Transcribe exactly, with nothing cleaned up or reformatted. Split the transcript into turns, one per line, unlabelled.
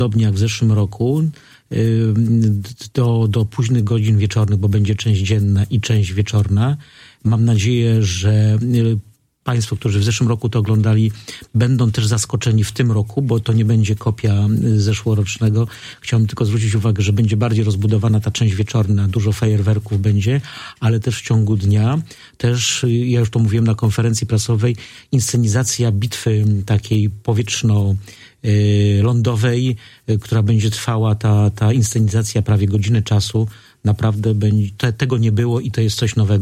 Podobnie jak w zeszłym roku, do, do późnych godzin wieczornych, bo będzie część dzienna i część wieczorna. Mam nadzieję, że Państwo, którzy w zeszłym roku to oglądali, będą też zaskoczeni w tym roku, bo to nie będzie kopia zeszłorocznego. Chciałbym tylko zwrócić uwagę, że będzie bardziej rozbudowana ta część wieczorna, dużo fajerwerków będzie, ale też w ciągu dnia, też, ja już to mówiłem na konferencji prasowej, inscenizacja bitwy takiej powietrzno lądowej, która będzie trwała, ta, ta inscenizacja prawie godzinę czasu. Naprawdę będzie, te, tego nie było i to jest coś nowego.